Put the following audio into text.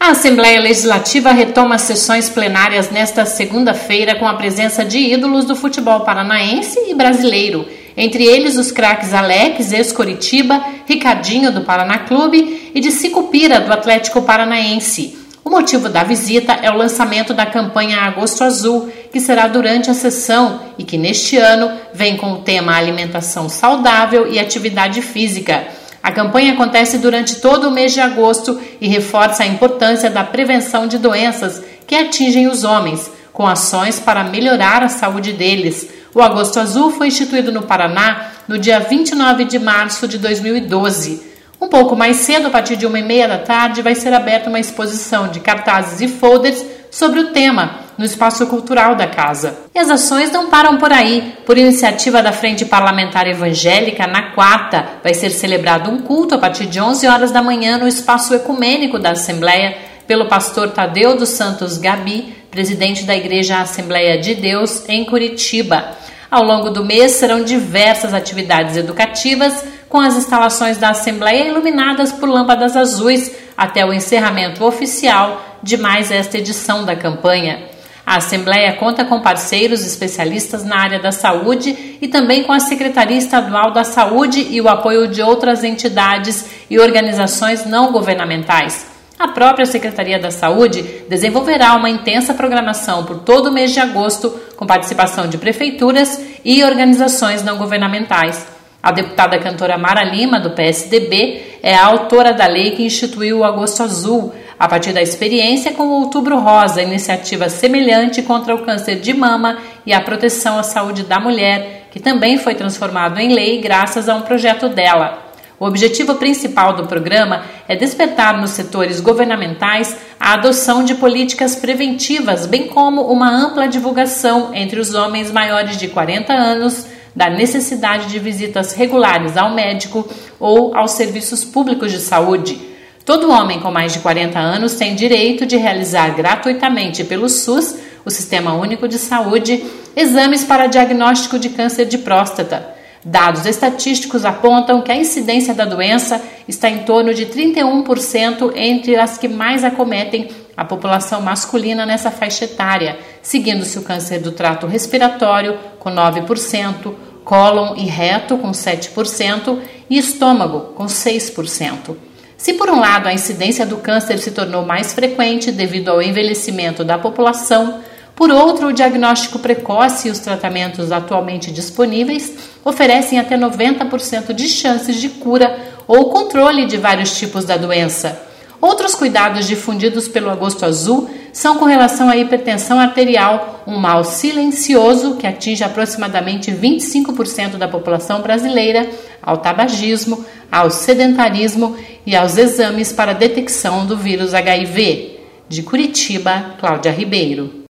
A Assembleia Legislativa retoma as sessões plenárias nesta segunda-feira com a presença de ídolos do futebol paranaense e brasileiro, entre eles os craques Alex, ex-Coritiba, Ricardinho, do Paraná Clube, e de Sicupira, do Atlético Paranaense. O motivo da visita é o lançamento da campanha Agosto Azul, que será durante a sessão e que neste ano vem com o tema alimentação saudável e atividade física. A campanha acontece durante todo o mês de agosto e reforça a importância da prevenção de doenças que atingem os homens, com ações para melhorar a saúde deles. O Agosto Azul foi instituído no Paraná no dia 29 de março de 2012. Um pouco mais cedo, a partir de 1h30 da tarde, vai ser aberta uma exposição de cartazes e folders sobre o tema no espaço cultural da casa. E as ações não param por aí. Por iniciativa da Frente Parlamentar Evangélica, na quarta vai ser celebrado um culto a partir de 11 horas da manhã no espaço ecumênico da Assembleia pelo pastor Tadeu dos Santos Gabi, presidente da Igreja Assembleia de Deus em Curitiba. Ao longo do mês serão diversas atividades educativas com as instalações da Assembleia iluminadas por lâmpadas azuis até o encerramento oficial de mais esta edição da campanha. A Assembleia conta com parceiros especialistas na área da saúde e também com a Secretaria Estadual da Saúde e o apoio de outras entidades e organizações não governamentais. A própria Secretaria da Saúde desenvolverá uma intensa programação por todo o mês de agosto, com participação de prefeituras e organizações não governamentais. A deputada cantora Mara Lima, do PSDB, é a autora da lei que instituiu o Agosto Azul, a partir da experiência com o Outubro Rosa, iniciativa semelhante contra o câncer de mama e a proteção à saúde da mulher, que também foi transformado em lei graças a um projeto dela. O objetivo principal do programa é despertar nos setores governamentais a adoção de políticas preventivas, bem como uma ampla divulgação entre os homens maiores de 40 anos da necessidade de visitas regulares ao médico ou aos serviços públicos de saúde. Todo homem com mais de 40 anos tem direito de realizar gratuitamente pelo SUS, o Sistema Único de Saúde, exames para diagnóstico de câncer de próstata. Dados estatísticos apontam que a incidência da doença está em torno de 31% entre as que mais acometem a população masculina nessa faixa etária, seguindo-se o câncer do trato respiratório, com 9%, cólon e reto, com 7%, e estômago, com 6%. Se por um lado a incidência do câncer se tornou mais frequente devido ao envelhecimento da população, por outro, o diagnóstico precoce e os tratamentos atualmente disponíveis oferecem até 90% de chances de cura ou controle de vários tipos da doença. Outros cuidados difundidos pelo Agosto Azul são com relação à hipertensão arterial, um mal silencioso que atinge aproximadamente 25% da população brasileira, ao tabagismo, ao sedentarismo e aos exames para detecção do vírus HIV. De Curitiba, Cláudia Ribeiro.